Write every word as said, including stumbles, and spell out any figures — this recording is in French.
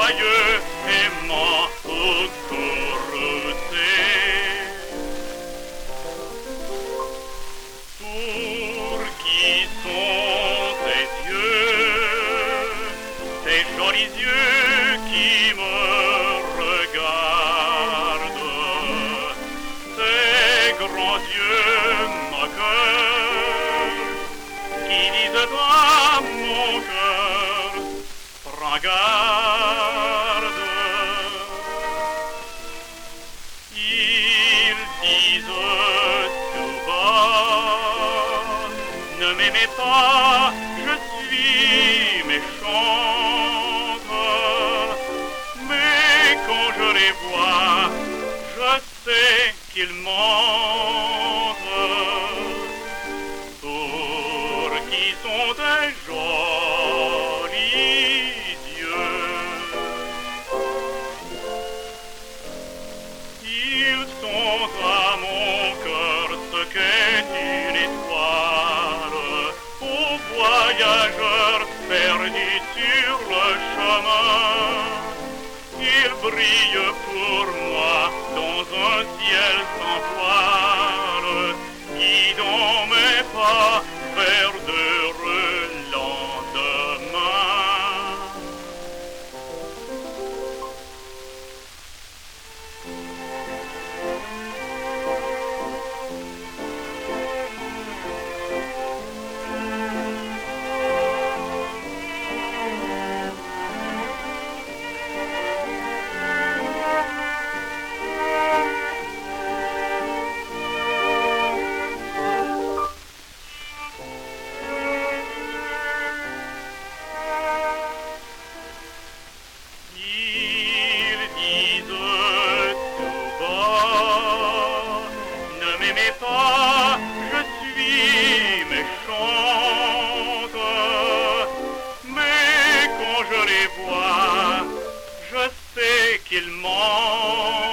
joyeux aimant au Courroucé. Pour qui sont tes yeux, tes jolis yeux qui me regardent, tes grands yeux moqueurs qui disent à mon cœur, prends garde. Ils disent tout bas, ne m'aimez pas, je suis méchante. Mais quand je les vois, je sais qu'ils mentent. Pour qui sont des jolis yeux, ils sont à mon cœur ce qu'est une étoile aux voyageurs perdus sur le chemin. Ils brillent pour moi dans un ciel sans voile, guidant mes pas vers d'heureux lendemains. Ils disent tout bas, ne m'aimez pas, je suis méchante. Mais quand je les vois, je sais qu'ils mentent.